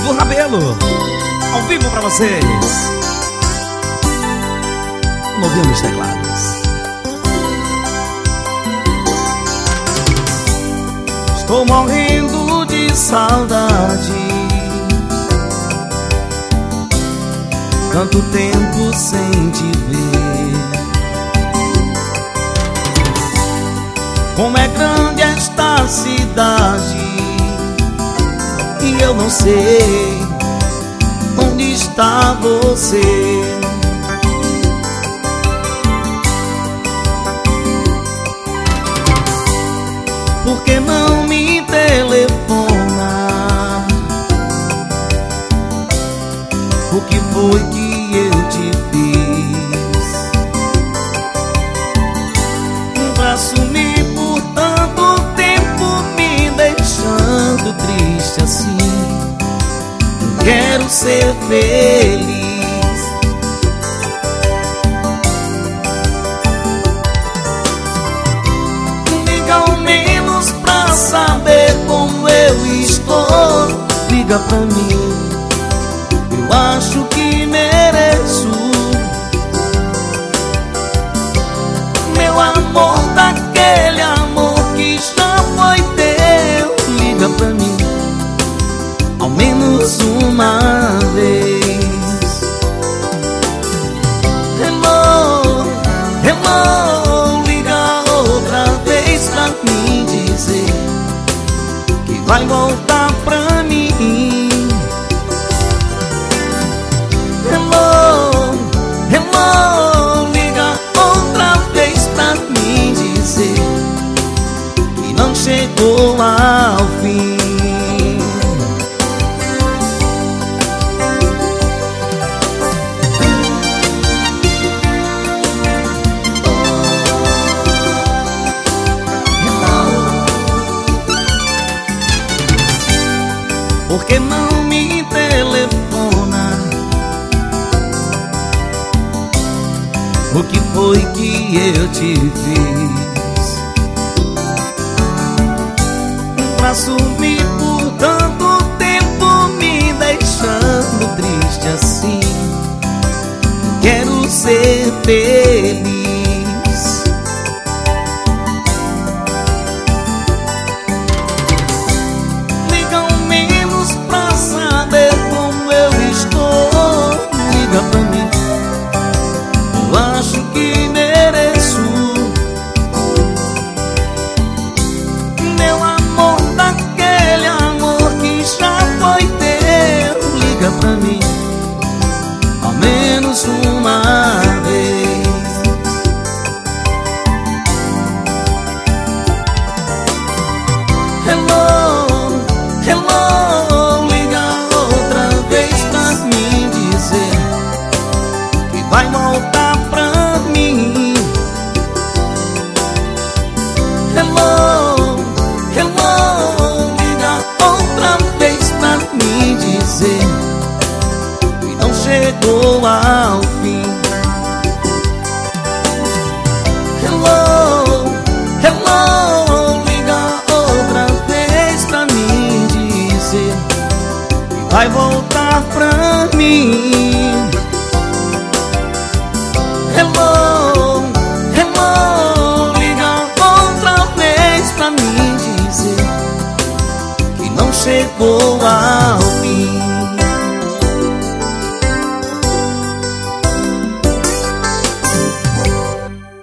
Rodrigo Rabelo, ao vivo pra vocês. Novinho nos teclados. Estou morrendo de saudade, tanto tempo sem te ver. Como é grande esta cidade e eu não sei onde está você. Por que não me telefona? O que foi que eu te fiz pra sumir por tanto tempo, me deixando triste assim? Eu quero ser feliz. Liga ao menos pra saber como eu estou. Liga pra mim, eu acho que mereço. Meu amor, daquele amor que já foi teu. Liga pra mim, ao menos uma vez. Hello, hello, liga outra vez pra mim dizer que vai voltar pra mim. Hello, hello, liga outra vez pra mim dizer que não chegou ao fim. Por que não me telefona? O que foi que eu te fiz pra sumir por tanto tempo, me deixando triste assim? Quero ser feliz. Liga ao menos pra saber como eu estou. Liga pra mim, eu acho que mereço. Meu amor, daquele amor que já foi teu. Liga pra mim, ao menos uma vez. Hello, hello, liga outra vez pra mim dizer que vai voltar pra mim. Hello, hello, liga outra vez pra mim dizer que não chegou ao fim. Hello, hello, liga outra vez pra mim dizer que vai voltar pra mim. Hello, hello, liga outra vez pra mim dizer que não chegou a